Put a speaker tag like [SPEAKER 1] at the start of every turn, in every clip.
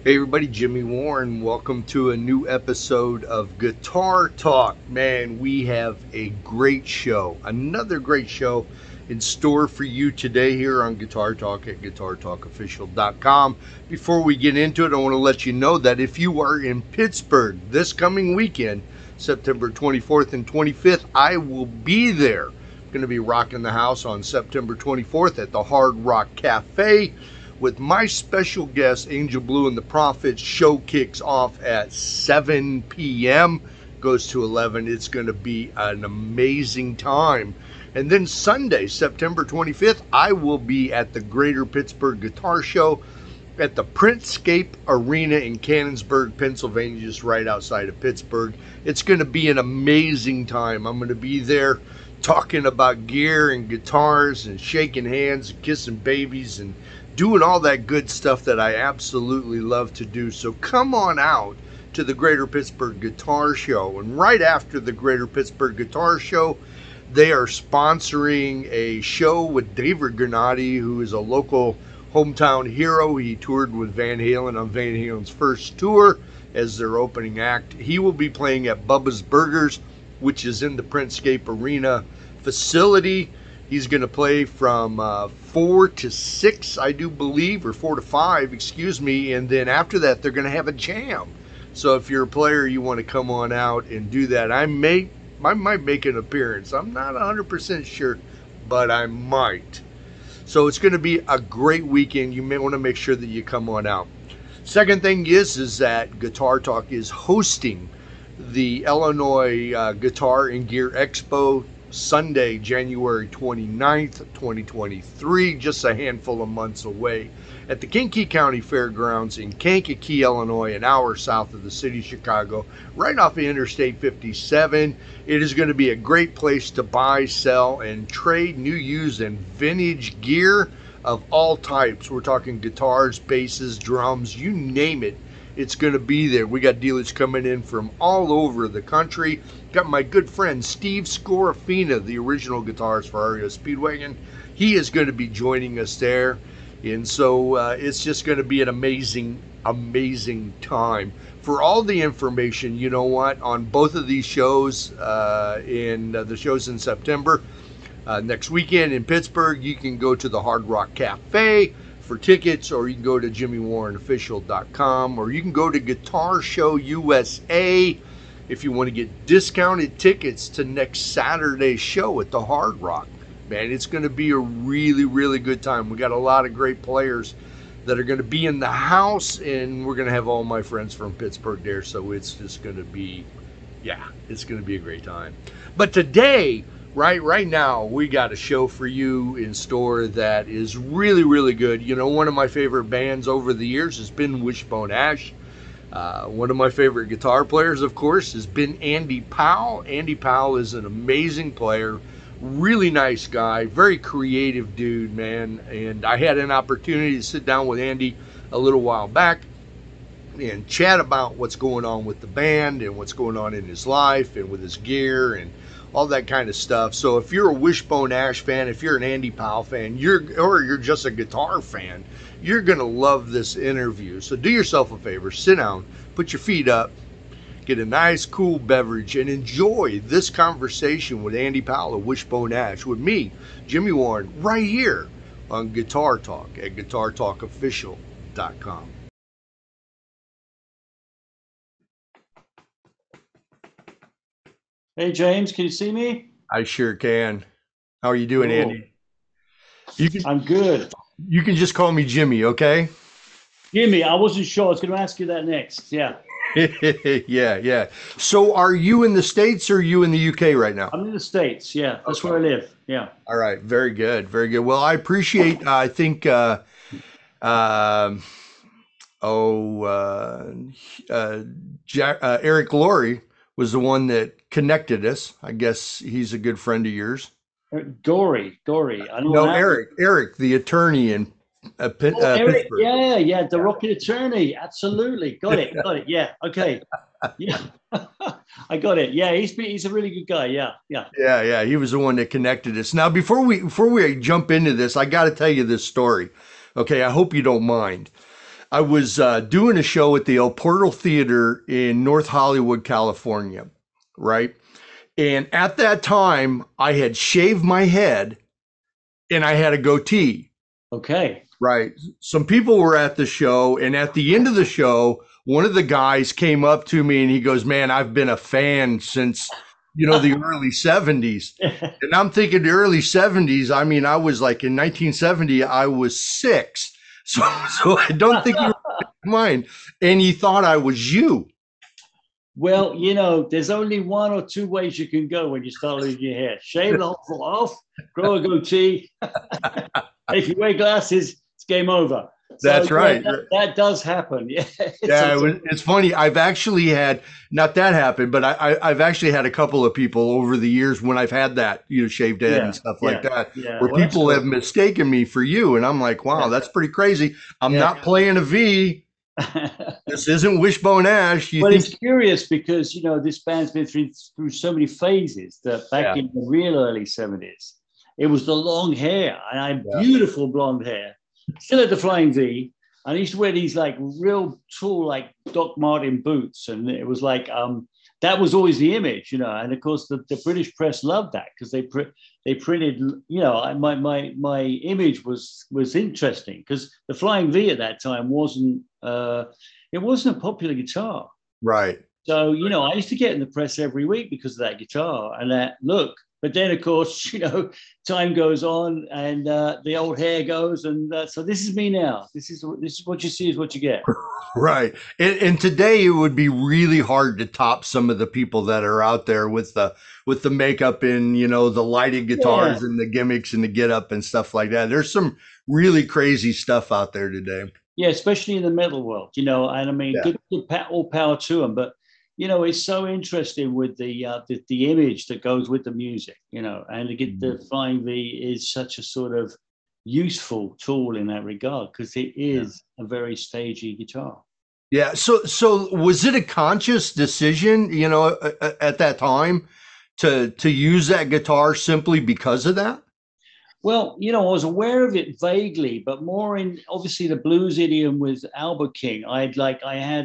[SPEAKER 1] Hey everybody, Jimmy Warren. Welcome to a new episode of Guitar Talk. Man, we have a great show, another great show in store for you today here on Guitar Talk at guitartalkofficial.com. Before we get into it, I want to let you know that if you are in Pittsburgh this coming weekend, September 24th and 25th, I will be there. I'm going to be rocking the house on September 24th at the Hard Rock Cafe with my special guest, Angel Blue and the Prophets. Show kicks off at 7 p.m., goes to 11. It's going to be an amazing time. And then Sunday, September 25th, I will be at the Greater Pittsburgh Guitar Show at the Printscape Arena in Canonsburg, Pennsylvania, just right outside of Pittsburgh. It's going to be an amazing time. I'm going to be there talking about gear and guitars and shaking hands and kissing babies and doing all that good stuff that I absolutely love to do. So come on out to the Greater Pittsburgh Guitar Show. And right after the Greater Pittsburgh Guitar Show, they are sponsoring a show with David Granati, who is a local hometown hero. He toured with Van Halen on Van Halen's first tour as their opening act. He will be playing at Bubba's Burgers, which is in the Printscape Arena facility. He's going to play from 4 to 6, I do believe, or 4 to 5, excuse me. And then after that, they're going to have a jam. So if you're a player, you want to come on out and do that. I might make an appearance. I'm not 100% sure, but I might. So it's going to be a great weekend. You may want to make sure that you come on out. Second thing is that Guitar Talk is hosting the Illinois Guitar and Gear Expo Sunday, January 29th, 2023, just a handful of months away at the Kankakee County Fairgrounds in Kankakee, Illinois, an hour south of the city of Chicago, right off of Interstate 57. It is going to be a great place to buy, sell, and trade new, used, and vintage gear of all types. We're talking guitars, basses, drums, you name it. It's going to be there. We got dealers coming in from all over the country. Got my good friend Steve Scorafina, the original guitarist for REO Speedwagon. He is going to be joining us there. And so it's just going to be an amazing, amazing time. For all the information, you know what, on both of these shows, in the shows in September, next weekend in Pittsburgh, you can go to the Hard Rock Cafe for tickets, or you can go to jimmywarrenofficial.com, or you can go to Guitar Show USA if you want to get discounted tickets to next Saturday's show at the Hard Rock. Man, it's going to be a really, really good time. We got a lot of great players that are going to be in the house, and we're going to have all my friends from Pittsburgh there, so it's just going to be, it's going to be a great time. But today, right now, we got a show for you in store that is really, really good. You know, one of my favorite bands over the years has been Wishbone Ash. One of my favorite guitar players, of course, has been Andy Powell. Andy Powell is an amazing player, really nice guy, very creative dude, man. And I had an opportunity to sit down with Andy a little while back and chat about what's going on with the band and what's going on in his life and with his gear and all that kind of stuff. So if you're a Wishbone Ash fan, if you're an Andy Powell fan, you're just a guitar fan, you're going to love this interview. So do yourself a favor, sit down, put your feet up, get a nice cool beverage, and enjoy this conversation with Andy Powell of Wishbone Ash with me, Jimmy Warren, right here on Guitar Talk at guitartalkofficial.com.
[SPEAKER 2] Hey James, can you see me?
[SPEAKER 1] I sure can. How are you doing,
[SPEAKER 2] Cool.
[SPEAKER 1] Andy? You can
[SPEAKER 2] I'm good.
[SPEAKER 1] you can just call me Jimmy, okay?
[SPEAKER 2] Jimmy, I wasn't sure. I was going to ask you that next. Yeah,
[SPEAKER 1] Yeah. So are you in the States or are you in the UK right now?
[SPEAKER 2] I'm in the States. Yeah, that's where I live. Yeah.
[SPEAKER 1] All right, very good, very good. Well, I appreciate. I think. Um oh, Eric Laurie was the one that connected us. I guess he's a good friend of yours.
[SPEAKER 2] Dory. I know
[SPEAKER 1] No,
[SPEAKER 2] that.
[SPEAKER 1] Eric, the attorney in
[SPEAKER 2] Oh, Eric.
[SPEAKER 1] Pittsburgh.
[SPEAKER 2] Yeah, the Rocket Attorney. Absolutely. Got it. Yeah. Okay. Yeah. I got it. Yeah, he's a really good guy. Yeah.
[SPEAKER 1] Yeah. He was the one that connected us. Now, before we jump into this, I got to tell you this story. Okay, I hope you don't mind. I was doing a show at the El Portal Theater in North Hollywood, California, right? And at that time, I had shaved my head and I had a goatee.
[SPEAKER 2] Okay.
[SPEAKER 1] Right. Some people were at the show, and at the end of the show, one of the guys came up to me and he goes, "Man, I've been a fan since, the early 70s." And I'm thinking the early 70s, I mean, I was like in 1970, I was 6. So I don't think you were mine. And he thought I was you.
[SPEAKER 2] Well, there's only one or two ways you can go when you start losing your hair. Shave the whole thing off, grow a goatee. If you wear glasses, it's game over.
[SPEAKER 1] That's right.
[SPEAKER 2] That does happen. Yeah.
[SPEAKER 1] It's funny. I've actually had, not that happened, but I've actually had a couple of people over the years when I've had that, shaved head and stuff like that, where people have mistaken me for you. And I'm like, wow, that's pretty crazy. I'm not playing a V. This isn't Wishbone Ash.
[SPEAKER 2] Well, it's curious because, this band's been through so many phases that back in the real early 70s, it was the long hair, and I had beautiful blonde hair, still at the Flying V. And I used to wear these like real tall, like Doc Martin boots. And it was like, that was always the image, and of course the British press loved that because they printed, my image was interesting because the Flying V at that time wasn't a popular guitar.
[SPEAKER 1] Right.
[SPEAKER 2] So, I used to get in the press every week because of that guitar and that look. But then, of course, time goes on and the old hair goes. And so this is me now. This is what you see is what you get.
[SPEAKER 1] Right. And today it would be really hard to top some of the people that are out there with the makeup and, the lighted guitars and the gimmicks and the get up and stuff like that. There's some really crazy stuff out there today.
[SPEAKER 2] Yeah, especially in the metal world, and I mean, good all power to them. But it's so interesting with the image that goes with the music, and to get the Flying V is such a sort of useful tool in that regard because it is a very stagey guitar.
[SPEAKER 1] Yeah. So was it a conscious decision, at that time to use that guitar simply because of that?
[SPEAKER 2] Well, I was aware of it vaguely, but more in obviously the blues idiom with Albert King. I had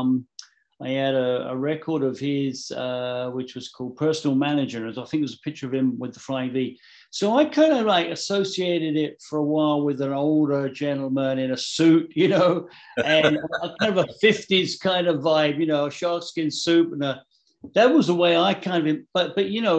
[SPEAKER 2] a record of his, which was called Personal Manager. I think it was a picture of him with the Flying V. So I kind of associated it for a while with an older gentleman in a suit, and kind of a 50s kind of vibe, a sharkskin suit. And that was the way I kind of, but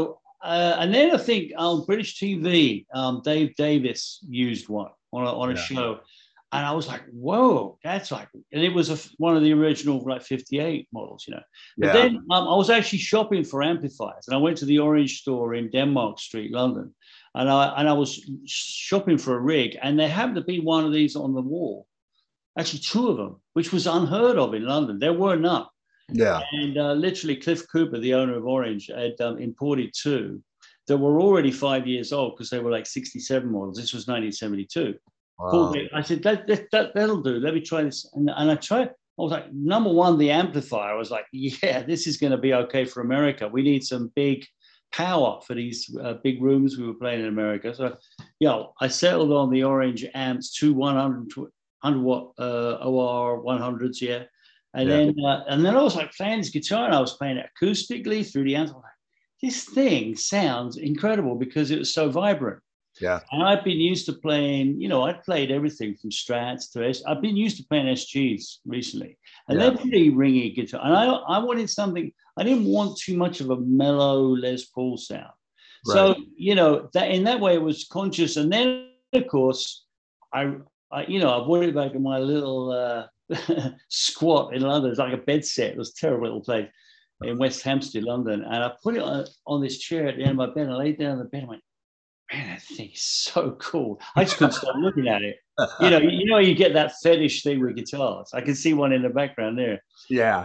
[SPEAKER 2] and then I think on British TV, Dave Davis used one on a show. And I was like, whoa, that's and it was one of the original 58 models, But then I was actually shopping for amplifiers, and I went to the Orange store in Denmark Street, London, and I was shopping for a rig, and there happened to be one of these on the wall, actually 2 of them, which was unheard of in London. There were none.
[SPEAKER 1] Yeah.
[SPEAKER 2] And literally Cliff Cooper, the owner of Orange, had imported 2 that were already 5 years old because they were 67 models. This was 1972. Wow. I said, that'll do. Let me try this. And I tried. I was like, number one, the amplifier. I was like, yeah, this is going to be okay for America. We need some big power for these big rooms we were playing in America. So, I settled on the Orange amps, 2 100 watt OR 100s, And then I was playing this guitar, and I was playing it acoustically through the amps. I was like, this thing sounds incredible because it was so vibrant.
[SPEAKER 1] Yeah.
[SPEAKER 2] And I've been used to playing, I'd played everything from Strats to I've been used to playing SGs recently. And they're pretty ringy guitar. And I wanted something, I didn't want too much of a mellow Les Paul sound. Right. So, that in that way it was conscious. And then, of course, I brought it back in my little squat in London. It's like a bed set. It was a terrible little place in West Hampstead, London. And I put it on this chair at the end of my bed. I laid down on the bed and went, man, that thing is so cool. I just couldn't stop looking at it. You get that fetish thing with guitars. I can see one in the background there.
[SPEAKER 1] Yeah.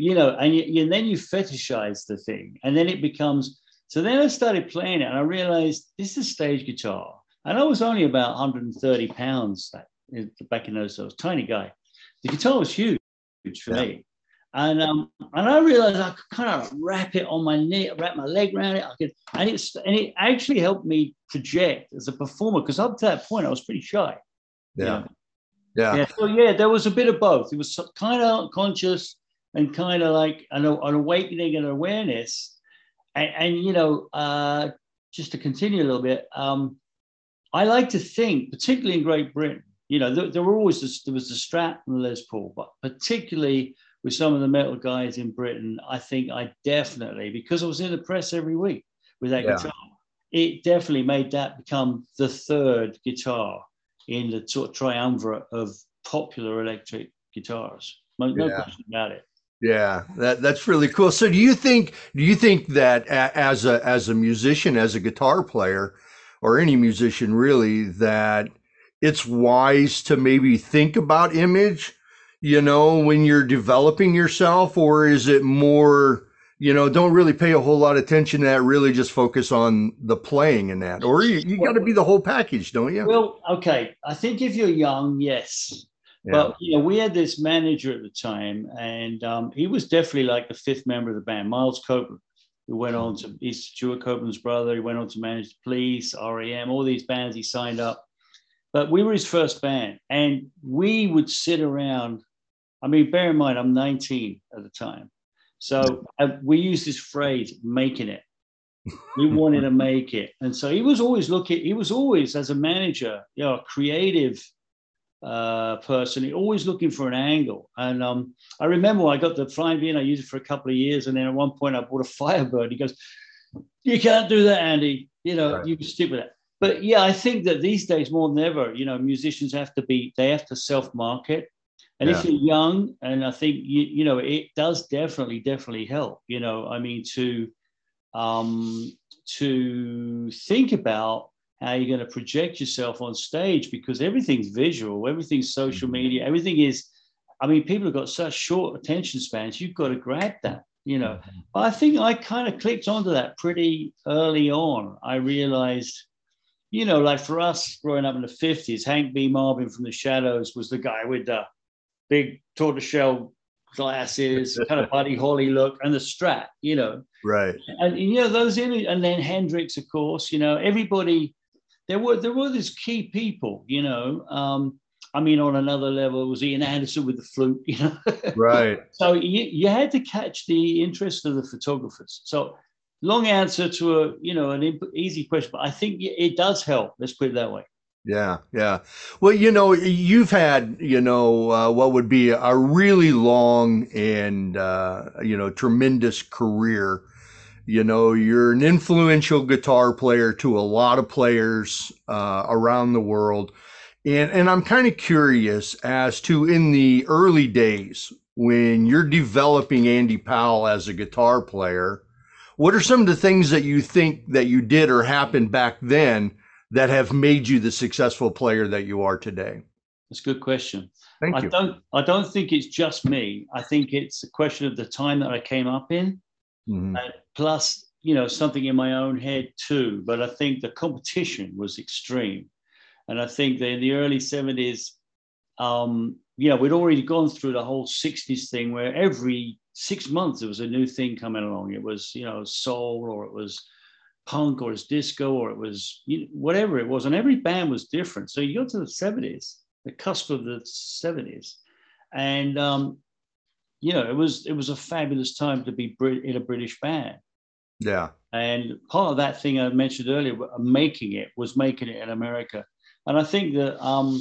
[SPEAKER 2] And then you fetishize the thing. And then it becomes, so then I started playing it and I realized this is a stage guitar. And I was only about 130 pounds back in those days. I was a tiny guy. The guitar was huge for me. And I realized I could kind of wrap it on my knee, wrap my leg around it. And it actually helped me project as a performer because up to that point I was pretty shy.
[SPEAKER 1] Yeah. Yeah.
[SPEAKER 2] Yeah. So yeah, there was a bit of both. It was kind of conscious and kind of like an awakening and awareness. And just to continue a little bit, I like to think, particularly in Great Britain, there were always there was the Strat and the Les Paul, but particularly with some of the metal guys in Britain, I think I definitely, because I was in the press every week with that guitar, it definitely made that become the third guitar in the sort of triumvirate of popular electric guitars. No question about it.
[SPEAKER 1] Yeah, that's really cool. So do you think that as a musician, as a guitar player, or any musician really, that it's wise to maybe think about image, when you're developing yourself, or is it more, don't really pay a whole lot of attention to that, really just focus on the playing in that, or you got to be the whole package, don't you?
[SPEAKER 2] Well, okay. I think if you're young, yes.
[SPEAKER 1] Yeah.
[SPEAKER 2] But we had this manager at the time, and he was definitely like the fifth member of the band, Miles Copeland, who went on to, he's Stuart Copeland's brother. He went on to manage the Police, REM, all these bands he signed up. But we were his first band, and we would sit around. I mean, bear in mind, I'm 19 at the time. So we used this phrase, making it. We wanted to make it. And so he was always, as a manager, a creative person, always looking for an angle. And I remember when I got the Flying V, and I used it for a couple of years. And then at one point I bought a Firebird. He goes, "You can't do that, Andy.
[SPEAKER 1] Right.
[SPEAKER 2] You can stick with it." But yeah, I think that these days more than ever, musicians have to self-market. And if you're young, and I think, it does definitely help, I mean, to think about how you're going to project yourself on stage, because everything's visual, everything's social media, everything is, I mean, people have got such short attention spans, you've got to grab that, But I think I kind of clicked onto that pretty early on. I realized, like for us growing up in the 50s, Hank B. Marvin from the Shadows was the guy with the big tortoiseshell glasses, kind of Buddy Holly look, and the Strat,
[SPEAKER 1] Right.
[SPEAKER 2] And those images, and then Hendrix, of course, everybody. There were these key people, I mean, on another level, it was Ian Anderson with the flute,
[SPEAKER 1] Right.
[SPEAKER 2] So you had to catch the interest of the photographers. So long answer to an easy question, but I think it does help. Let's put it that way.
[SPEAKER 1] Yeah, yeah. Well, you've had, what would be a really long and, tremendous career. You're an influential guitar player to a lot of players around the world. And I'm kind of curious as to, in the early days when you're developing Andy Powell as a guitar player, what are some of the things that you think that you did or happened back then that have made you the successful player that you are today?
[SPEAKER 2] That's a good question.
[SPEAKER 1] Thank you.
[SPEAKER 2] I don't think it's just me. I think it's a question of the time that I came up in, plus, something in my own head too. But I think the competition was extreme. And I think that in the early 70s, we'd already gone through the whole 60s thing where every 6 months there was a new thing coming along. It was, soul, or it was punk, or it's disco, or it was whatever it was, and every band was different. So you go to the 70s, the cusp of the 70s, and it was a fabulous time to be in a British band.
[SPEAKER 1] Yeah.
[SPEAKER 2] And part of that thing I mentioned earlier, making it in America. And I think that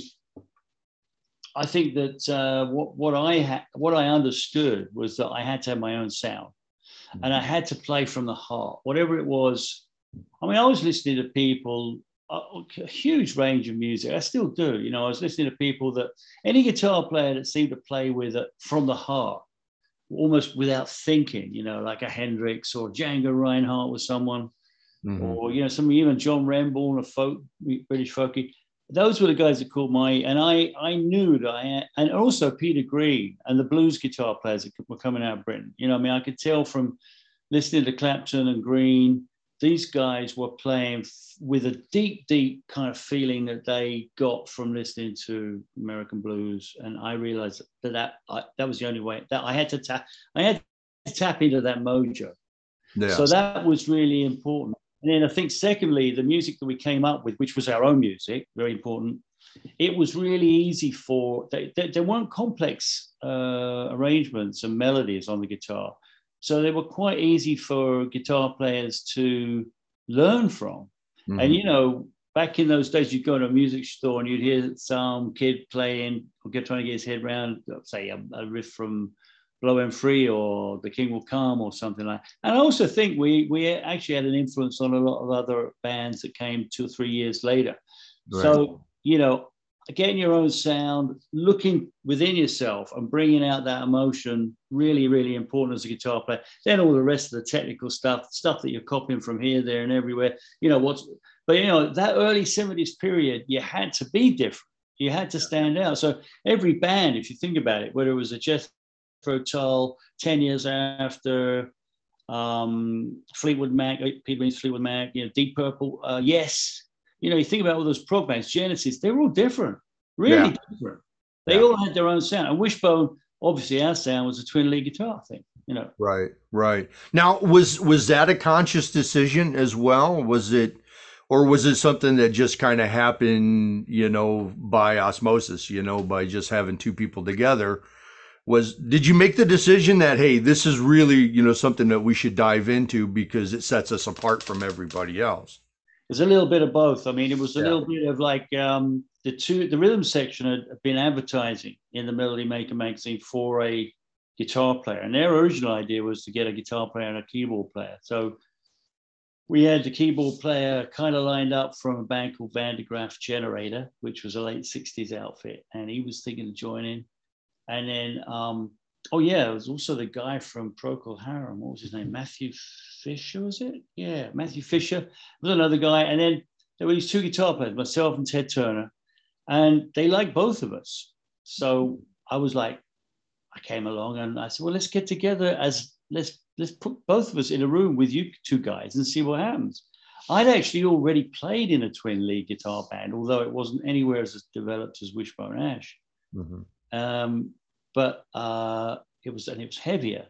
[SPEAKER 2] what I understood was that I had to have my own sound, and I had to play from the heart, whatever it was. I mean, I was listening to people, a huge range of music. I still do. I was listening to people that any guitar player that seemed to play with it from the heart, almost without thinking, like a Hendrix or Django Reinhardt was someone, or, even John Renbourn, British folkie. Those were the guys that caught and I knew that and also Peter Green and the blues guitar players that were coming out of Britain. I could tell from listening to Clapton and Green, these guys were playing with a deep, deep kind of feeling that they got from listening to American blues. And I realized that was the only way that I had to tap into that mojo. Yeah. So that was really important. And then I think, secondly, the music that we came up with, which was our own music, very important. it was really easy for, there weren't complex arrangements and melodies on the guitar. So they were quite easy for guitar players to learn from. Mm-hmm. And, you know, back in those days, you'd go to a music store and you'd hear some kid playing or trying to get his head around, say, a riff from Blowin' Free or The King Will Come or something like that. And I also think we actually had an influence on a lot of other bands that came 2 or 3 years later. Right. So, you know, getting your own sound, looking within yourself and bringing out that emotion, really, really important as a guitar player. Then all the rest of the technical stuff that you're copying from here, there, and everywhere, you know, but, you know, that early 70s period, you had to be different. You had to stand out. So every band, if you think about it, whether it was a Jethro Tull 10 years after, Fleetwood Mac, Peter Green's Fleetwood Mac, you know, Deep Purple, Yes. You know, you think about all those prog bands, Genesis, they're all different, really different. They all had their own sound. And Wishbone, obviously, our sound was a twin lead guitar thing, you know.
[SPEAKER 1] Right. Now, was that a conscious decision as well? Was it something that just kind of happened, you know, by osmosis, you know, by just having two people together? Did you make the decision that, hey, this is really, you know, something that we should dive into because it sets us apart from everybody else?
[SPEAKER 2] There's a little bit of both. I mean, it was a little bit of like the rhythm section had been advertising in the Melody Maker magazine for a guitar player. And their original idea was to get a guitar player and a keyboard player. So we had the keyboard player kind of lined up from a band called Vandergraaf Generator, which was a late 60s outfit. And he was thinking of joining. And then, it was also the guy from Procol Harum. What was his name? Matthew Fisher, was it? Yeah, Matthew Fisher was another guy. And then there were these two guitar players, myself and Ted Turner, and they liked both of us. So I was like, I came along and I said, well, let's get together let's put both of us in a room with you two guys and see what happens. I'd actually already played in a twin lead guitar band, although it wasn't anywhere as developed as Wishbone Ash. Mm-hmm. But it was heavier.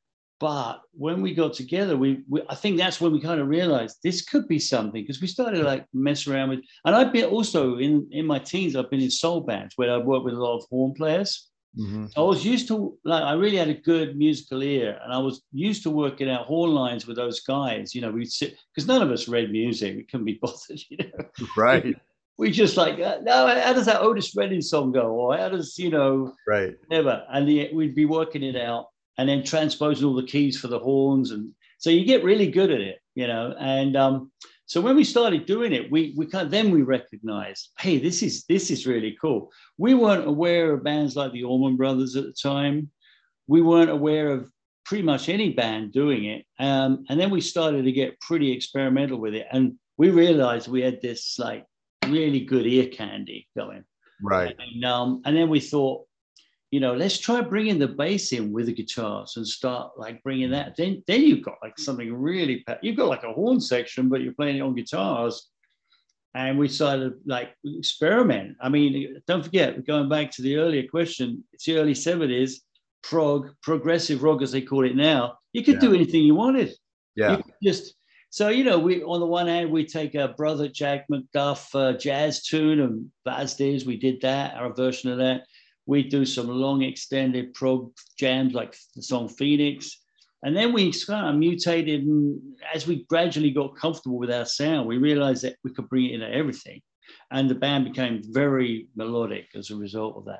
[SPEAKER 2] But when we got together, I think that's when we kind of realized this could be something, because we started like mess around with, and I've been also in my teens, I've been in soul bands where I've worked with a lot of horn players. Mm-hmm. I was used to, like, I really had a good musical ear, and I was used to working out horn lines with those guys. You know, we'd sit, because none of us read music, we couldn't be bothered, you know.
[SPEAKER 1] Right.
[SPEAKER 2] We just like, no, how does that Otis Redding song go? Or how does, you know, never. And we'd be working it out and then transposing all the keys for the horns. And so you get really good at it, you know. And so when we started doing it, we recognized, hey, this is really cool. We weren't aware of bands like the Allman Brothers at the time. We weren't aware of pretty much any band doing it. And then we started to get pretty experimental with it. And we realized we had this like really good ear candy going.
[SPEAKER 1] Right.
[SPEAKER 2] And then we thought, you know, let's try bringing the bass in with the guitars and start like bringing that. Then you've got like something really, you've got like a horn section, but you're playing it on guitars. And we started like experiment. I mean, don't forget, going back to the earlier question, it's the early 70s, progressive rock as they call it now. You could do anything you wanted.
[SPEAKER 1] Yeah.
[SPEAKER 2] You could just, so, you know, we, on the one hand, we take a Brother Jack McDuff jazz tune and Vaz Diz, we did that, our version of that. We do some long extended prog jams like the song Phoenix. And then we kind of mutated, and as we gradually got comfortable with our sound, we realized that we could bring it into everything. And the band became very melodic as a result of that.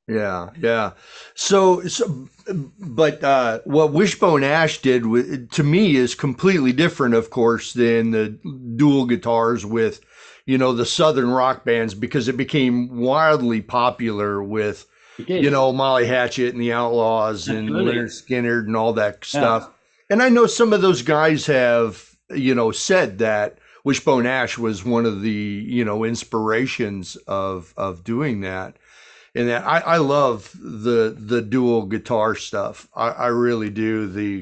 [SPEAKER 1] Yeah. So, but what Wishbone Ash did to me is completely different, of course, than the dual guitars with, you know, the Southern rock bands, because it became wildly popular with, you know, Molly Hatchet and the Outlaws and Leonard Skinner and all that stuff. Yeah. And I know some of those guys have, you know, said that Wishbone Ash was one of the, you know, inspirations of doing that. And that I love the dual guitar stuff. I really do.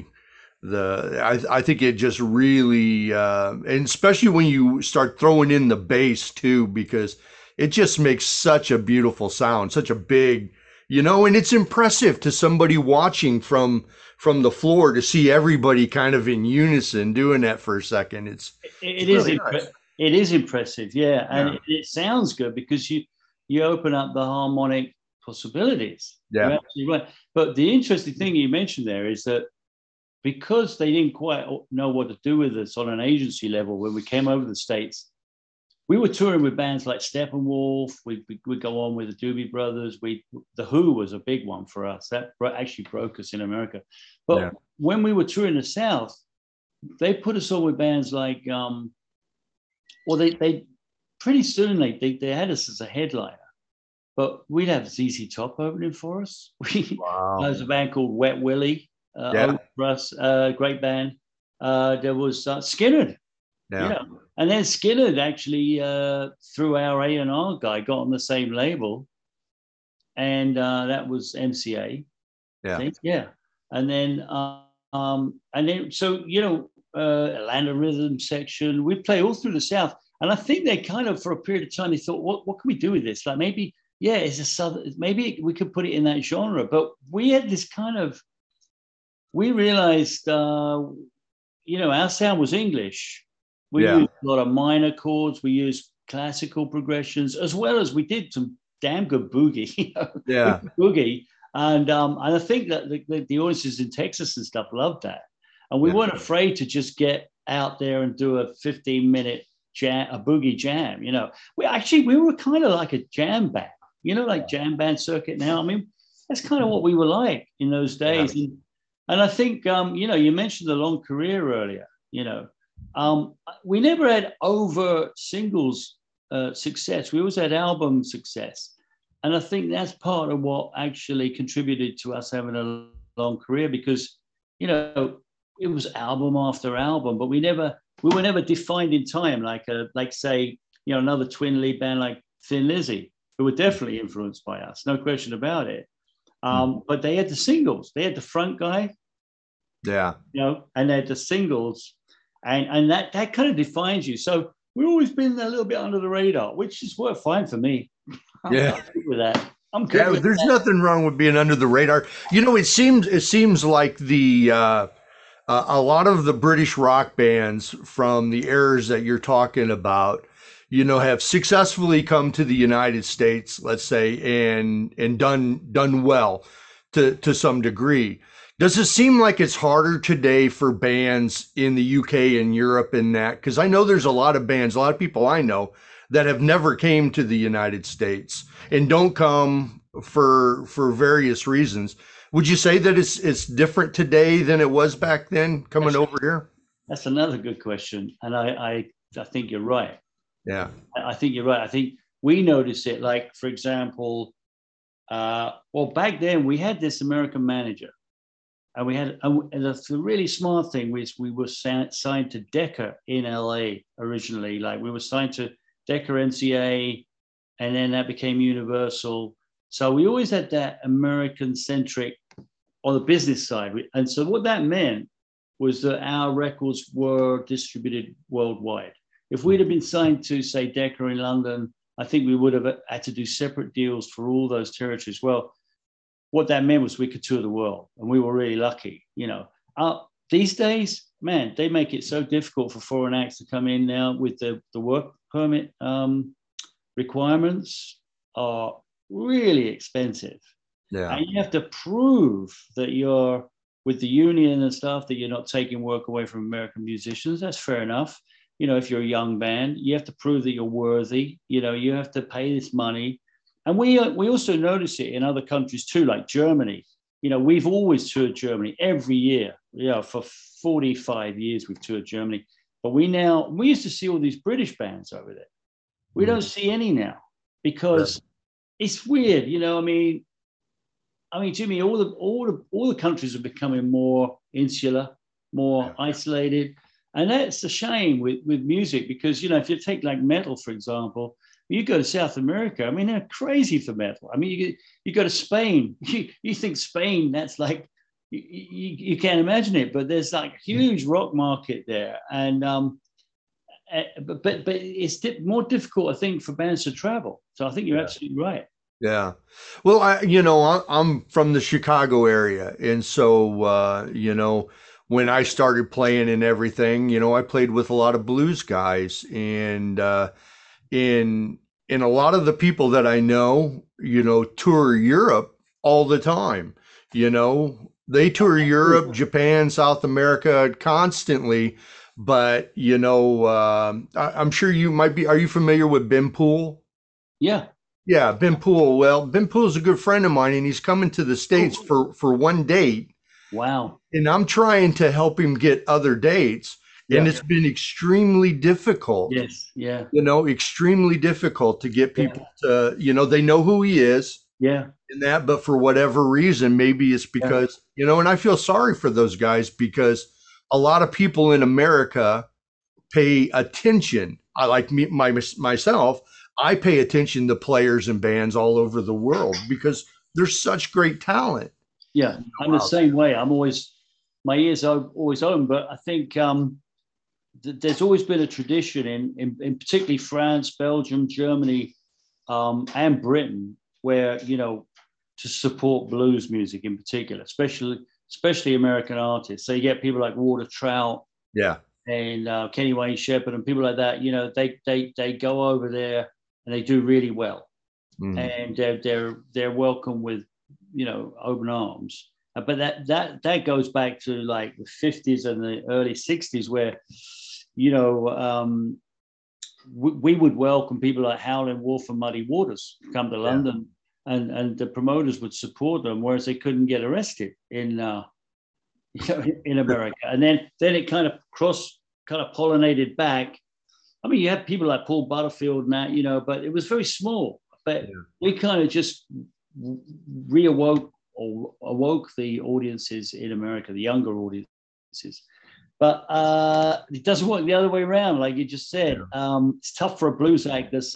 [SPEAKER 1] I think it just really, and especially when you start throwing in the bass too, because it just makes such a beautiful sound, such a big, you know, and it's impressive to somebody watching from the floor to see everybody kind of in unison doing that for a second. It is
[SPEAKER 2] impressive, yeah, and it sounds good because you open up the harmonic possibilities. You're
[SPEAKER 1] Yeah.
[SPEAKER 2] absolutely right. But the interesting thing you mentioned there is that because they didn't quite know what to do with us on an agency level when we came over the States, we were touring with bands like Steppenwolf. We'd go on with the Doobie Brothers. The Who was a big one for us. That actually broke us in America.
[SPEAKER 1] Yeah.
[SPEAKER 2] But when we were touring the South, they put us on with bands like, well, they pretty soon they had us as a headliner. But we'd have ZZ Top opening for us.
[SPEAKER 1] Wow.
[SPEAKER 2] There's a band called Wet Willie,
[SPEAKER 1] Yeah.
[SPEAKER 2] for us, great band. There was Skynyrd, you
[SPEAKER 1] Yeah.
[SPEAKER 2] know, and then Skynyrd actually, through our A&R guy, got on the same label, and that was MCA, I
[SPEAKER 1] Yeah.
[SPEAKER 2] think, yeah. And then so Atlanta Rhythm Section, we play all through the South, and I think they kind of, for a period of time, they thought, what can we do with this? Like maybe, yeah, it's a southern, maybe we could put it in that genre. But we had this kind of, we realized, our sound was English. We
[SPEAKER 1] Yeah.
[SPEAKER 2] used a lot of minor chords. We used classical progressions, as well as we did some damn good boogie. We
[SPEAKER 1] Yeah.
[SPEAKER 2] did boogie, and I think that the audiences in Texas and stuff loved that. And we
[SPEAKER 1] Yeah.
[SPEAKER 2] weren't afraid to just get out there and do a 15-minute jam, a boogie jam. We were kind of like a jam band. Like jam band circuit now. I mean, that's kind of what we were like in those
[SPEAKER 1] Yeah.
[SPEAKER 2] days. And I think, you mentioned the long career earlier. We never had over singles success. We always had album success. And I think that's part of what actually contributed to us having a long career, because, it was album after album, but we were never defined in time, like say, another twin lead band like Thin Lizzy, who were definitely influenced by us, no question about it. But they had the singles. They had the front guy,
[SPEAKER 1] Yeah.
[SPEAKER 2] and they had the singles, and that kind of defines you. So we've always been a little bit under the radar, which is worked fine for me. I'm
[SPEAKER 1] Yeah.
[SPEAKER 2] good with that. I'm good
[SPEAKER 1] Yeah.
[SPEAKER 2] with
[SPEAKER 1] There's
[SPEAKER 2] that.
[SPEAKER 1] nothing wrong with being under the radar. It seems like a lot of the British rock bands from the eras that you're talking about, have successfully come to the United States, let's say, and done well to some degree. Does it seem like it's harder today for bands in the UK and Europe in that? Because I know there's a lot of bands, a lot of people I know that have never came to the United States and don't come for various reasons. Would you say that it's different today than it was back then coming
[SPEAKER 2] That's,
[SPEAKER 1] over here?
[SPEAKER 2] that's another good question, and I think you're right.
[SPEAKER 1] Yeah.
[SPEAKER 2] I think you're right. I think we notice it. Like, for example, well, back then we had this American manager, and the really smart thing was we were signed to Decca in LA originally. Like, we were signed to Decca MCA, and then that became Universal. So we always had that American centric on the business side. And so what that meant was that our records were distributed worldwide. If we'd have been signed to, say, Decca in London, I think we would have had to do separate deals for all those territories. Well, what that meant was we could tour the world, and we were really lucky. These days, man, they make it so difficult for foreign acts to come in now with the work permit requirements are really expensive.
[SPEAKER 1] Yeah.
[SPEAKER 2] And you have to prove that you're with the union and stuff, that you're not taking work away from American musicians. That's fair enough. If you're a young band, you have to prove that you're worthy. You have to pay this money. And we also notice it in other countries too, like Germany. We've always toured Germany every year. For 45 years we've toured Germany. But we used to see all these British bands over there. We don't see any now, because it's weird. I mean, Jimmy, all the countries are becoming more insular, more isolated, and that's a shame with music, because if you take like metal, for example, you go to South America. I mean, they're crazy for metal. I mean, you go to Spain. You think Spain? That's like you can't imagine it, but there's like a huge rock market there, and but it's more difficult, I think, for bands to travel. So I think you're absolutely right.
[SPEAKER 1] Yeah. Well, I'm from the Chicago area. And so, when I started playing and everything, I played with a lot of blues guys. And in and a lot of the people that I know, tour Europe all the time. They tour Europe, Japan, South America constantly. But I'm sure you might be. Are you familiar with Ben Poole?
[SPEAKER 2] Yeah.
[SPEAKER 1] Yeah, Ben Poole. Well, Ben Poole's a good friend of mine, and he's coming to the States for one date,
[SPEAKER 2] Wow.
[SPEAKER 1] and I'm trying to help him get other dates, and
[SPEAKER 2] Yeah.
[SPEAKER 1] it's been extremely difficult.
[SPEAKER 2] Yes. Yeah.
[SPEAKER 1] Extremely difficult to get
[SPEAKER 2] Yeah.
[SPEAKER 1] people to, they know who he is
[SPEAKER 2] Yeah.
[SPEAKER 1] in that, but for whatever reason, maybe it's
[SPEAKER 2] Yeah.
[SPEAKER 1] because, and I feel sorry for those guys because a lot of people in America pay attention. I like myself, I pay attention to players and bands all over the world because there's such great talent.
[SPEAKER 2] Yeah. I'm the
[SPEAKER 1] Out
[SPEAKER 2] same way. I'm always, my ears are always open, but I think there's always been a tradition in particularly France, Belgium, Germany, and Britain, where to support blues music in particular, especially American artists. So you get people like Walter Trout
[SPEAKER 1] Yeah.
[SPEAKER 2] and Kenny Wayne Shepherd and people like that. They go over there and they do really well,
[SPEAKER 1] Mhm.
[SPEAKER 2] and they're welcome with open arms. But that goes back to like the 50s and the early 60s, where you know we would welcome people like Howlin' Wolf and Muddy Waters come to
[SPEAKER 1] Yeah.
[SPEAKER 2] London, and the promoters would support them, whereas they couldn't get arrested in in America. And then it kind of pollinated back. I mean, you had people like Paul Butterfield and that, but it was very small. But
[SPEAKER 1] Yeah.
[SPEAKER 2] we kind of just reawoke or awoke the audiences in America, the younger audiences. But it doesn't work the other way around, like you just said. It's tough for a blues act that's,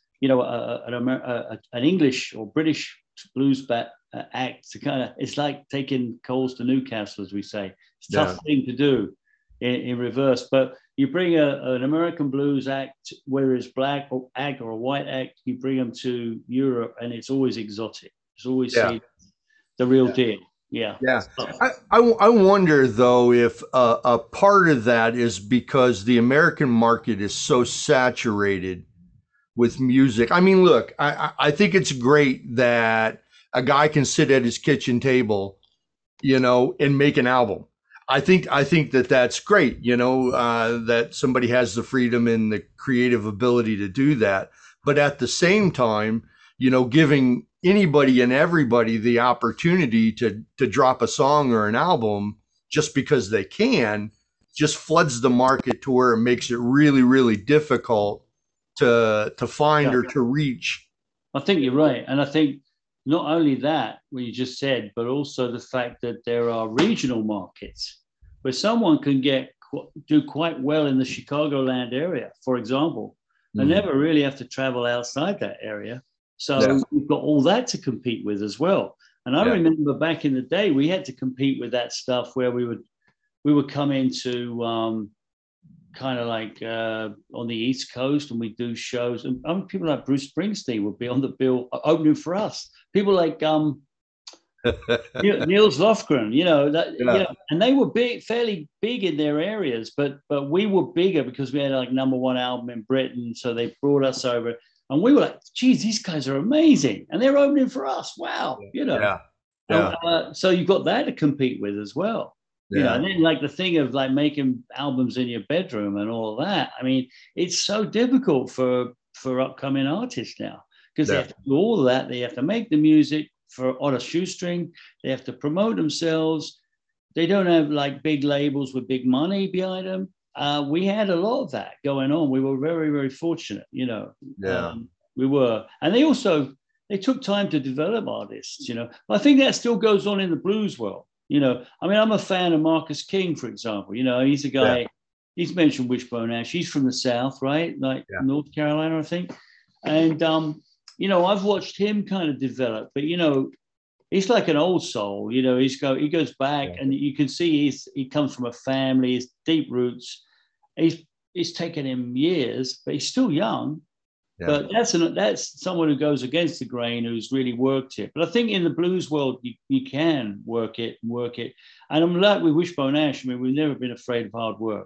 [SPEAKER 2] an English or British blues act to kind of. It's like taking coals to Newcastle, as we say. It's a tough thing to do in reverse. But you bring an American blues act, whether it's black or act or a white act, you bring them to Europe, and it's always exotic. It's always
[SPEAKER 1] Yeah.
[SPEAKER 2] seen the real deal. Yeah.
[SPEAKER 1] Yeah. I wonder, though, if a part of that is because the American market is so saturated with music. I mean, look, I think it's great that a guy can sit at his kitchen table, and make an album. I think that that's great, that somebody has the freedom and the creative ability to do that. But at the same time, giving anybody and everybody the opportunity to drop a song or an album just because they can just floods the market to where it makes it really, really difficult to find
[SPEAKER 2] Yeah.
[SPEAKER 1] or to reach.
[SPEAKER 2] I think you're right. And I think not only that, what you just said, but also the fact that there are regional markets where someone can do quite well in the Chicagoland area, for example, and
[SPEAKER 1] Mhm.
[SPEAKER 2] never really have to travel outside that area.
[SPEAKER 1] Yeah.
[SPEAKER 2] So you've got all that to compete with as well. And I
[SPEAKER 1] Yeah.
[SPEAKER 2] remember back in the day, we had to compete with that stuff where we would come into kind of like on the East Coast, and we do shows. And people like Bruce Springsteen would be on the bill opening for us. People like Niels Lofgren,
[SPEAKER 1] Yeah.
[SPEAKER 2] and they were fairly big in their areas, but we were bigger because we had like number one album in Britain, so they brought us over, and we were like, geez, these guys are amazing, and they're opening for us. Wow,
[SPEAKER 1] Yeah. Yeah.
[SPEAKER 2] So you've got that to compete with as well.
[SPEAKER 1] Yeah.
[SPEAKER 2] And then like the thing of like making albums in your bedroom and all of that. I mean, it's so difficult for upcoming artists now because they
[SPEAKER 1] Yeah.
[SPEAKER 2] have to do all of that. They have to make the music on a shoestring. They have to promote themselves. They don't have like big labels with big money behind them. We had a lot of that going on. We were very, very fortunate,
[SPEAKER 1] Yeah.
[SPEAKER 2] we were. And they took time to develop artists, I think that still goes on in the blues world. I mean, I'm a fan of Marcus King, for example. He's a guy,
[SPEAKER 1] Yeah.
[SPEAKER 2] he's mentioned Wishbone Ash. He's from the South, right? Like
[SPEAKER 1] Yeah.
[SPEAKER 2] North Carolina, I think. And, I've watched him kind of develop, but, he's like an old soul. He goes back,
[SPEAKER 1] Yeah.
[SPEAKER 2] and you can see he comes from a family, his deep roots. It's taken him years, but he's still young.
[SPEAKER 1] Yeah.
[SPEAKER 2] But that's someone who goes against the grain, who's really worked it. But I think in the blues world, you can work it. And I'm like with Wishbone Ash. I mean, we've never been afraid of hard work.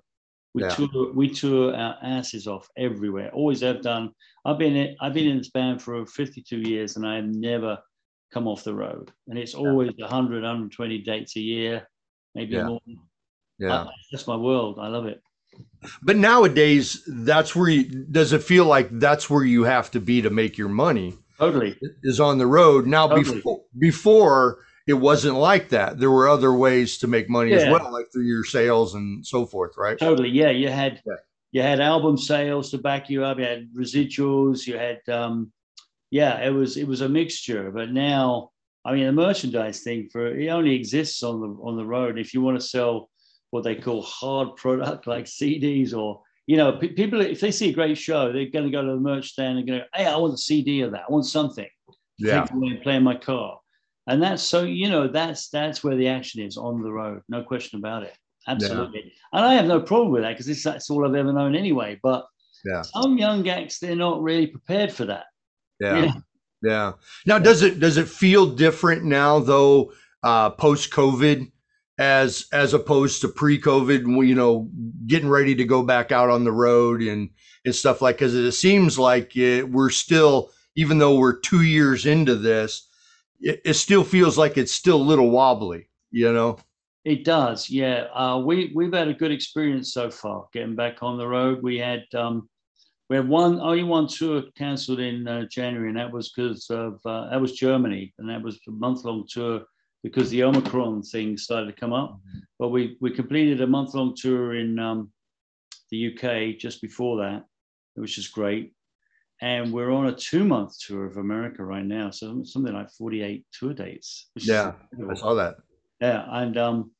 [SPEAKER 1] Yeah.
[SPEAKER 2] We tour our asses off everywhere. Always have done. I've been in this band for 52 years, and I have never come off the road. And it's always 100, 120 dates a year, maybe
[SPEAKER 1] Yeah.
[SPEAKER 2] more.
[SPEAKER 1] Yeah.
[SPEAKER 2] That's my world. I love it.
[SPEAKER 1] But nowadays, that's where does it feel like that's where you have to be to make your money
[SPEAKER 2] Totally.
[SPEAKER 1] is on the road. Now,
[SPEAKER 2] Totally.
[SPEAKER 1] before it wasn't like that. There were other ways to make money as
[SPEAKER 2] Yeah.
[SPEAKER 1] well, like through your sales and so forth, right?
[SPEAKER 2] Totally. Yeah.
[SPEAKER 1] Yeah.
[SPEAKER 2] You had album sales to back you up. You had residuals. You had yeah. It was a mixture. But now, I mean, the merchandise thing it only exists on the road. If you want to sell what they call hard product like CDs or people, if they see a great show, they're going to go to the merch stand and go, hey, I want a CD of that. I want something to
[SPEAKER 1] Yeah.
[SPEAKER 2] take away and play in my car. And that's so, that's where the action is on the road. No question about it. Absolutely. Yeah. And I have no problem with that because that's all I've ever known anyway. But some young acts, they're not really prepared for that.
[SPEAKER 1] Yeah. Yeah. Now, does it feel different now though, post COVID as opposed to pre-COVID, getting ready to go back out on the road and stuff like, because it seems like we're still, even though we're 2 years into this, it still feels like it's still a little wobbly,
[SPEAKER 2] It does, yeah. We've had a good experience so far getting back on the road. We had only one tour cancelled in January, and that was because of that was Germany, and that was a month-long tour because the Omicron thing started to come up. But we completed a month-long tour in the UK just before that, which is great. And we're on a 2-month tour of America right now, so something like 48 tour dates.
[SPEAKER 1] Yeah, I saw that.
[SPEAKER 2] Yeah, and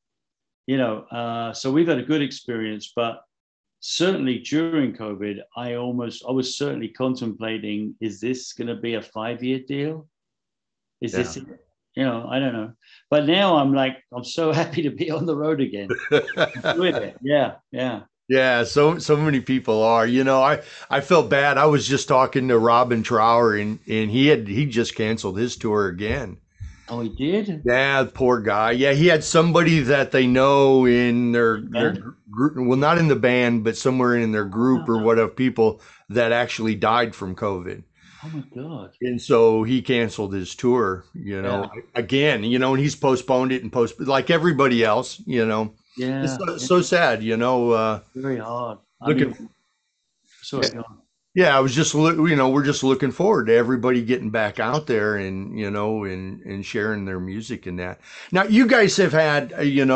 [SPEAKER 2] so we've had a good experience, but certainly during COVID, I was certainly contemplating: is this going to be a 5-year deal? Is this? I don't know. But now I'm so happy to be on the road again. With it. Yeah, yeah.
[SPEAKER 1] Yeah, so many people are. I felt bad. I was just talking to Robin Trower, and he just canceled his tour again.
[SPEAKER 2] Oh, he did?
[SPEAKER 1] Yeah, poor guy. Yeah, he had somebody that they know in their group. Well, not in the band, but somewhere in their group or whatever, people that actually died from COVID.
[SPEAKER 2] Oh my God.
[SPEAKER 1] And so he canceled his tour, again, and he's postponed it like everybody else,
[SPEAKER 2] Yeah.
[SPEAKER 1] It's so sad,
[SPEAKER 2] very hard. Sorry, go on.
[SPEAKER 1] Yeah, I was just, we're just looking forward to everybody getting back out there and, and sharing their music and that. Now, you guys have had,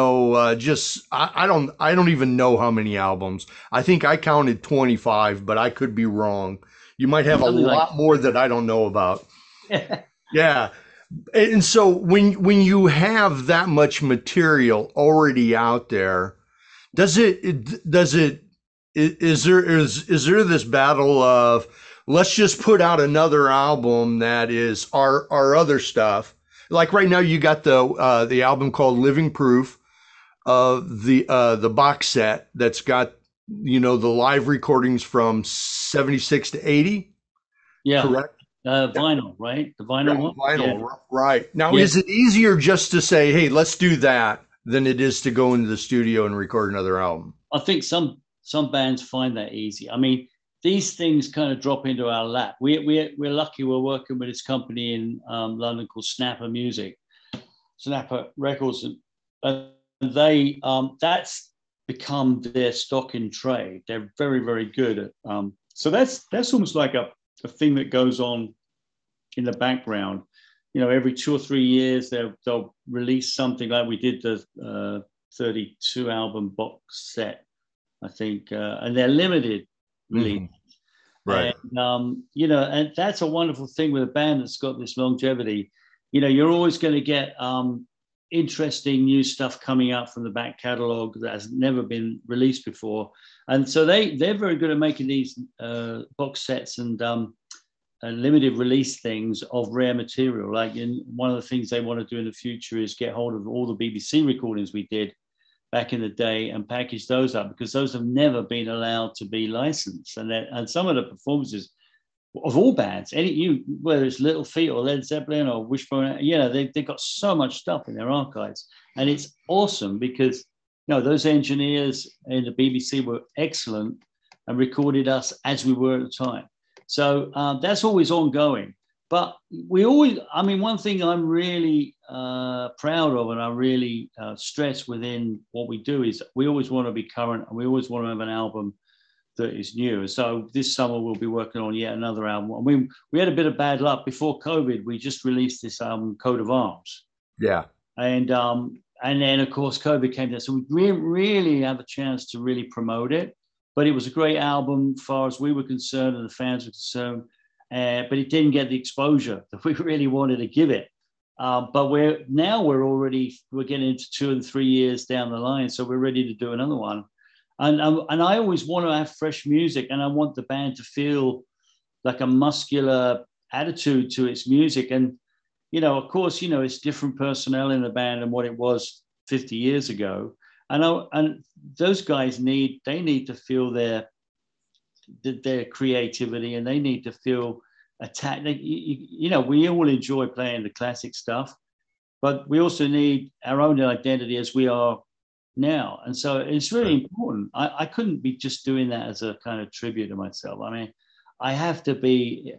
[SPEAKER 1] I don't even know how many albums. I think I counted 25, but I could be wrong. You might have something a lot more that I don't know about. Yeah. And so when you have that much material already out there, is there this battle of let's just put out another album that is our other stuff? Like right now, you got the album called Living Proof, the box set that's got the live recordings from 76 to 80.
[SPEAKER 2] Yeah,
[SPEAKER 1] correct.
[SPEAKER 2] Vinyl, right? The vinyl one.
[SPEAKER 1] Vinyl, right? Now, is it easier just to say, "Hey, let's do that," than it is to go into the studio and record another album?
[SPEAKER 2] I think some bands find that easy. I mean, these things kind of drop into our lap. We're lucky we're working with this company in London called Snapper Music, Snapper Records, and they that's become their stock in trade. They're very, very good at so that's almost like a thing that goes on in the background. Every 2 or 3 years they'll release something, like we did the 32 album box set, I think, and they're limited release.
[SPEAKER 1] Right.
[SPEAKER 2] And, and that's a wonderful thing with a band that's got this longevity. You're always going to get interesting new stuff coming out from the back catalog that has never been released before. And so they're very good at making these box sets and limited release things of rare material. Like one of the things they want to do in the future is get hold of all the BBC recordings we did back in the day and package those up, because those have never been allowed to be licensed. And some of the performances of all bands, whether it's Little Feat or Led Zeppelin or Wishbone, they've got so much stuff in their archives, and it's awesome because No, those engineers in the BBC were excellent and recorded us as we were at the time. So that's always ongoing. But we always, I mean, one thing I'm really proud of and I really stress within what we do is we always want to be current and we always want to have an album that is new. So this summer we'll be working on yet another album. I mean, we had a bit of bad luck before COVID. We just released this album, Coat of Arms.
[SPEAKER 1] Yeah.
[SPEAKER 2] And then of course COVID came down, so we didn't really have a chance to really promote it. But it was a great album, as far as we were concerned and the fans were concerned. But it didn't get the exposure that we really wanted to give it. But we're getting into 2 and 3 years down the line, so we're ready to do another one. And I always want to have fresh music, and I want the band to feel like a muscular attitude to its music. And of course, it's different personnel in the band than what it was 50 years ago. And those guys need to feel their creativity, and they need to feel attacked. We all enjoy playing the classic stuff, but we also need our own identity as we are now. And so it's really important. I couldn't be just doing that as a kind of tribute to myself. I mean, I have to be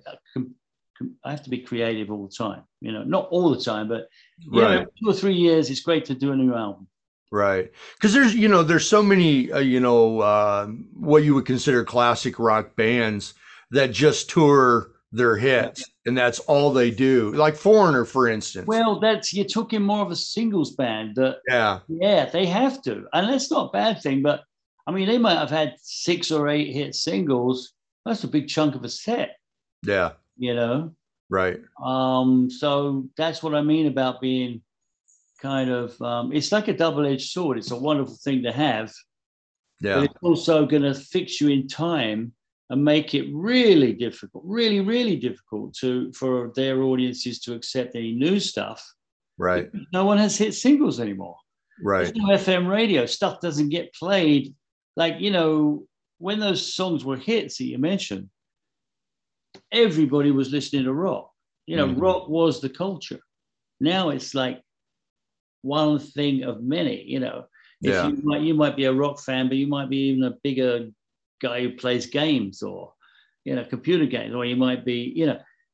[SPEAKER 2] creative all the time, not all the time, but 2 or 3 years, it's great to do a new album.
[SPEAKER 1] Right. Because there's so many, what you would consider classic rock bands that just tour their hits and that's all they do. Like Foreigner, for instance.
[SPEAKER 2] Well, you're talking more of a singles band.
[SPEAKER 1] Yeah,
[SPEAKER 2] they have to. And that's not a bad thing, but I mean, they might have had 6 or 8 hit singles. That's a big chunk of a set.
[SPEAKER 1] Yeah. Right.
[SPEAKER 2] So that's what I mean about being kind of, it's like a double-edged sword. It's a wonderful thing to have, but it's also going to fix you in time and make it really difficult, really, really difficult for their audiences to accept any new stuff.
[SPEAKER 1] Right.
[SPEAKER 2] No one has hit singles anymore.
[SPEAKER 1] Right.
[SPEAKER 2] There's no FM radio. Stuff doesn't get played. Like, when those songs were hits that you mentioned, everybody was listening to rock. Rock was the culture. Now it's like one thing of many. You might be a rock fan, but you might be even a bigger guy who plays games or computer games, or you might be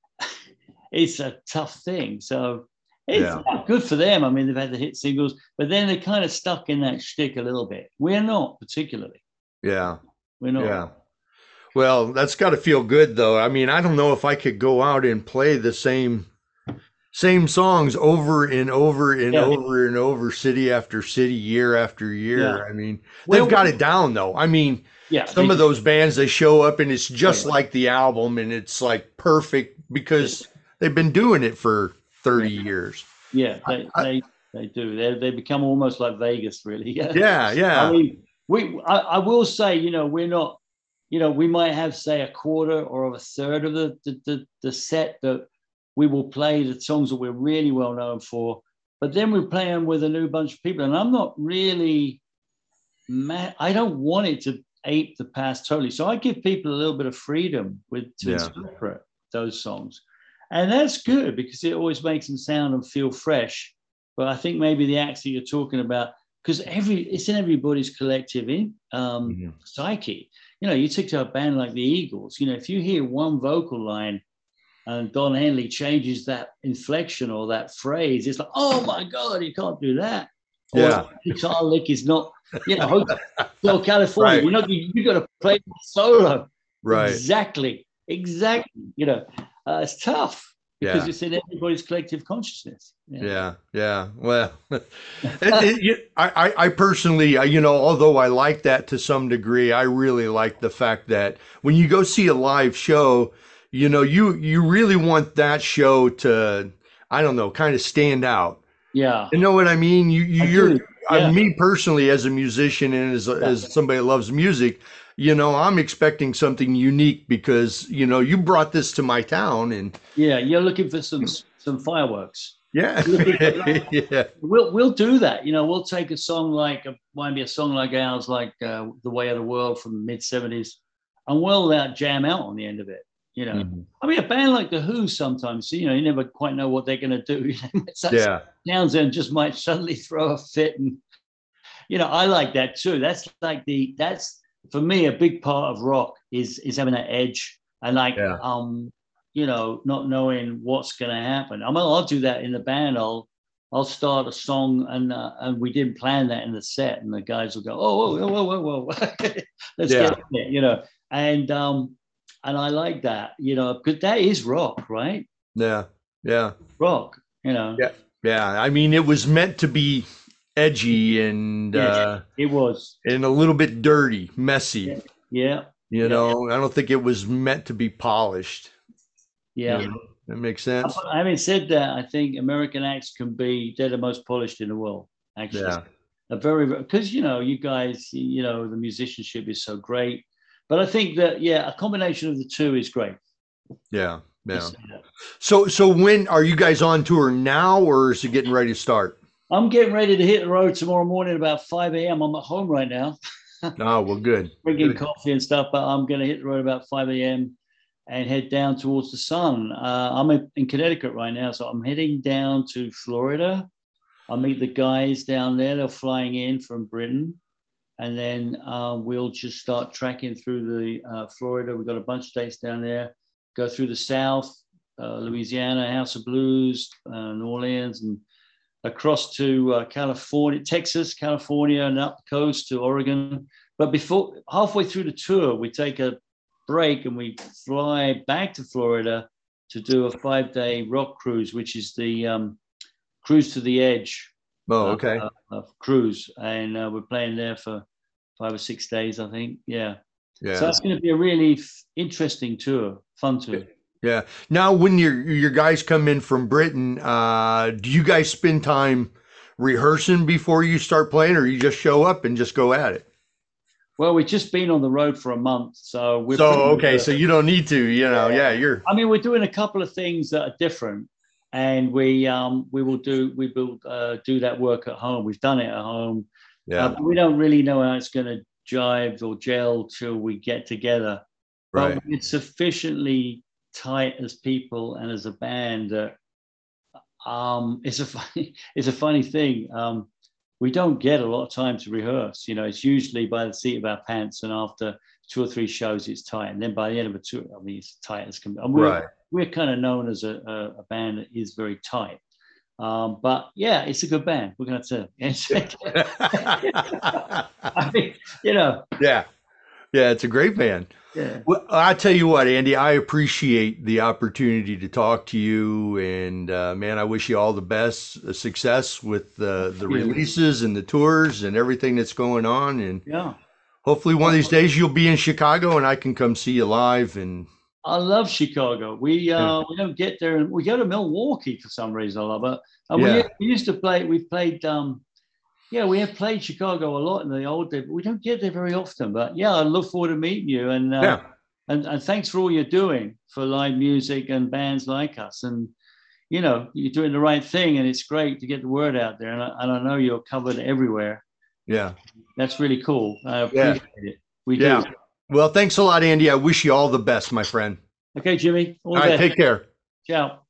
[SPEAKER 2] it's a tough thing. So it's good for them. I mean, they've had the hit singles, but then they're kind of stuck in that shtick a little bit. We're not particularly.
[SPEAKER 1] We're not.
[SPEAKER 2] Yeah.
[SPEAKER 1] Well, that's got to feel good, though. I mean, I don't know if I could go out and play the same songs over and over and over and over, city after city, year after year. Yeah. I mean, they've got it down, though. I mean, some of those bands, they show up and it's just like the album, and it's like perfect because they've been doing it for 30 years.
[SPEAKER 2] Yeah, they do. They become almost like Vegas, really.
[SPEAKER 1] Yeah.
[SPEAKER 2] I mean, I will say, we're not. We might have, say, a quarter or a third of the set that we will play the songs that we're really well known for, but then we play them with a new bunch of people. And I'm not really mad. I don't want it to ape the past totally. So I give people a little bit of freedom to interpret those songs. And that's good because it always makes them sound and feel fresh. But I think maybe the acts that you're talking about, because it's in everybody's collective psyche. You take to a band like the Eagles, if you hear one vocal line and Don Henley changes that inflection or that phrase, it's like, oh my God, you can't do that.
[SPEAKER 1] Yeah.
[SPEAKER 2] Or the guitar lick is not, Hotel California, right. You got to play solo.
[SPEAKER 1] Right.
[SPEAKER 2] Exactly. It's tough. Because it's in everybody's collective consciousness.
[SPEAKER 1] Yeah. Well, I personally, although I like that to some degree, I really like the fact that when you go see a live show, you really want that show to, I don't know, kind of stand out.
[SPEAKER 2] Yeah.
[SPEAKER 1] You know what I mean? Me personally, as a musician and as somebody that loves music, I'm expecting something unique because, you brought this to my town and
[SPEAKER 2] you're looking for some fireworks.
[SPEAKER 1] Yeah.
[SPEAKER 2] Yeah. We'll do that. We'll take a song like maybe a song like ours, like The Way of the World from the mid-70s, and we'll jam out on the end of it.
[SPEAKER 1] Mm-hmm.
[SPEAKER 2] I mean, a band like The Who sometimes, you never quite know what they're going to do.
[SPEAKER 1] Yeah.
[SPEAKER 2] Townsend just might suddenly throw a fit and I like that too. That's for me a big part of rock is having that edge and
[SPEAKER 1] Yeah.
[SPEAKER 2] not knowing what's going to happen. I'll do that in the band. I'll start a song and we didn't plan that in the set, and the guys will go, oh, whoa, whoa, whoa, whoa, let's
[SPEAKER 1] Yeah.
[SPEAKER 2] get it, and I like that, because that is rock, right?
[SPEAKER 1] Yeah. Yeah.
[SPEAKER 2] Rock,
[SPEAKER 1] Yeah. Yeah. I mean, it was meant to be edgy and
[SPEAKER 2] Yeah, it was.
[SPEAKER 1] and a little bit dirty, messy.
[SPEAKER 2] Yeah.
[SPEAKER 1] I don't think it was meant to be polished.
[SPEAKER 2] Yeah.
[SPEAKER 1] That makes sense.
[SPEAKER 2] Having said that, I think American acts they're the most polished in the world, actually.
[SPEAKER 1] Yeah.
[SPEAKER 2] Because, you guys, the musicianship is so great. But I think that, a combination of the two is great.
[SPEAKER 1] Yeah. Yeah. So when are you guys on tour now, or is it getting ready to start?
[SPEAKER 2] I'm getting ready to hit the road tomorrow morning about 5 a.m. I'm at home right now.
[SPEAKER 1] Oh, well, good.
[SPEAKER 2] Drinking coffee and stuff, but I'm going to hit the road about 5 a.m. and head down towards the sun. I'm in Connecticut right now, so I'm heading down to Florida. I'll meet the guys down there. They're flying in from Britain. And then we'll just start tracking through the Florida. We've got a bunch of dates down there. Go through the South, Louisiana, House of Blues, New Orleans, and across to California, Texas, California, and up the coast to Oregon. But halfway through the tour, we take a break and we fly back to Florida to do a 5-day rock cruise, which is the Cruise to the Edge.
[SPEAKER 1] Oh, okay.
[SPEAKER 2] Cruise, and we're playing there for 5 or 6 days, I think. Yeah.
[SPEAKER 1] Yeah.
[SPEAKER 2] So it's going to be a really interesting tour, fun tour.
[SPEAKER 1] Yeah. Now, when your guys come in from Britain, do you guys spend time rehearsing before you start playing, or you just show up and just go at it?
[SPEAKER 2] Well, we've just been on the road for a month, so we're
[SPEAKER 1] so you don't need to, you're.
[SPEAKER 2] I mean, we're doing a couple of things that are different, and we will do that work at home. We've done it at home.
[SPEAKER 1] Yeah.
[SPEAKER 2] We don't really know how it's going to jive or gel till we get together.
[SPEAKER 1] Right.
[SPEAKER 2] But it's sufficiently tight as people and as a band that it's a funny thing. We don't get a lot of time to rehearse. It's usually by the seat of our pants, and after 2 or 3 shows, it's tight. And then by the end of a tour, I mean, it's tight as can be. And we're kind of known as a band that is very tight. But yeah, it's a good band. We're going to I mean,
[SPEAKER 1] Yeah. Yeah, it's a great band.
[SPEAKER 2] Yeah.
[SPEAKER 1] Well, I tell you what, Andy, I appreciate the opportunity to talk to you, and man, I wish you all the best success with the releases and the tours and everything that's going on. And hopefully one of these days you'll be in Chicago and I can come see you live. And
[SPEAKER 2] I love Chicago. We don't get there, and we go to Milwaukee for some reason. I love it. And we used to play. We've played. We have played Chicago a lot in the old days, but we don't get there very often. But I look forward to meeting you, and thanks for all you're doing for live music and bands like us. And you're doing the right thing, and it's great to get the word out there. And I know you're covered everywhere.
[SPEAKER 1] Yeah,
[SPEAKER 2] that's really cool. I appreciate it. We do.
[SPEAKER 1] Well, thanks a lot, Andy. I wish you all the best, my friend.
[SPEAKER 2] Okay, Jimmy.
[SPEAKER 1] All right, take care.
[SPEAKER 2] Ciao.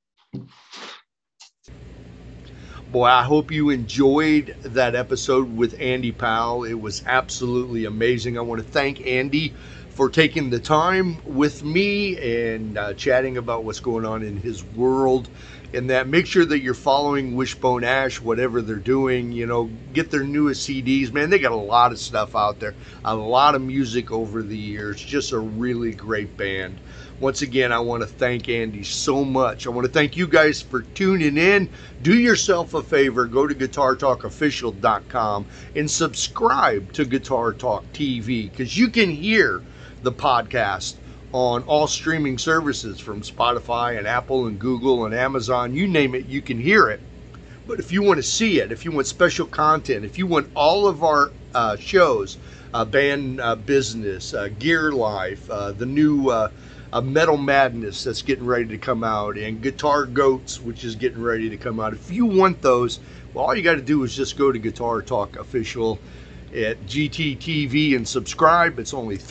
[SPEAKER 1] Boy, I hope you enjoyed that episode with Andy Powell. It was absolutely amazing. I want to thank Andy for taking the time with me and chatting about what's going on in his world. And that, make sure that you're following Wishbone Ash, whatever they're doing. Get their newest CDs. Man, they got a lot of stuff out there, a lot of music over the years. Just a really great band. Once again, I want to thank Andy so much. I want to thank you guys for tuning in. Do yourself a favor, go to GuitarTalkOfficial.com and subscribe to Guitar Talk TV, because you can hear the podcast on all streaming services from Spotify and Apple and Google and Amazon. You name it, you can hear it. But if you want to see it, if you want special content, if you want all of our shows, Band Business, Gear Life, the new Metal Madness that's getting ready to come out, and Guitar Goats, which is getting ready to come out. If you want those, well, all you got to do is just go to Guitar Talk Official at GTTV and subscribe. It's only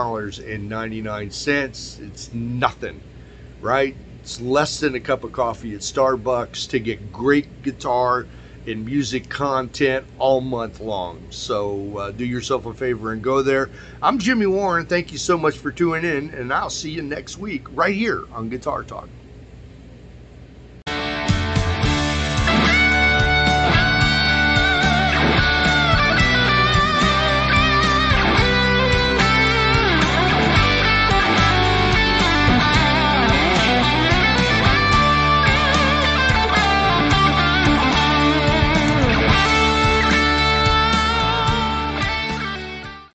[SPEAKER 1] $3.99. It's nothing, right? It's less than a cup of coffee at Starbucks to get great guitar and music content all month long. So do yourself a favor and go there. I'm Jimmy Warren. Thank you so much for tuning in, and I'll see you next week right here on Guitar Talk.